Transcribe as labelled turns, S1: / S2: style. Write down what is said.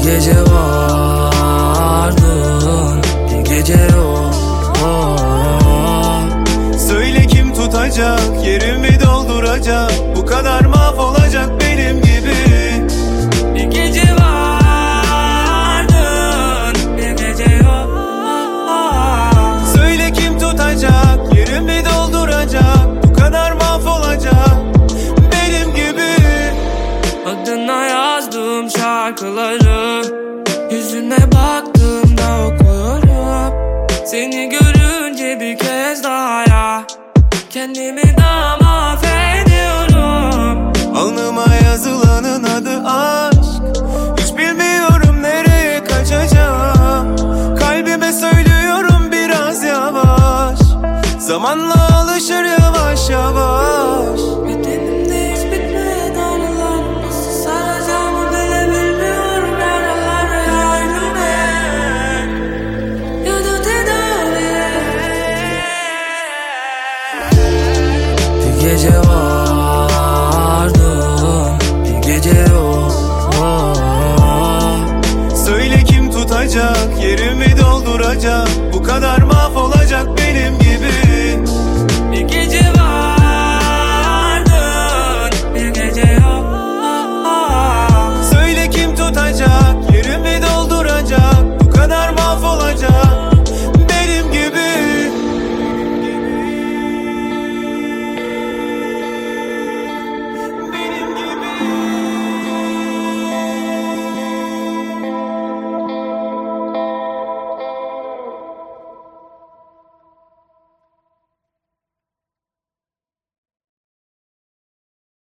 S1: gece vardın, bir gece yok.
S2: Söyle kim tutacak, yerimi dolduracak, bu kadar mahvolacak benim gibi.
S1: Bir gece vardın, bir gece yok.
S2: Söyle kim tutacak, yerimi dolduracak, bu kadar mahvolacak benim gibi.
S1: Adına yazdım şarkıları, yüzüne baktığımda okuyorum. Seni görünce bir kez daha ya, kendimi daha mahvediyorum.
S2: Alnıma yazılanın adı aşk, hiç bilmiyorum nereye kaçacağım. Kalbime söylüyorum biraz yavaş, zamanla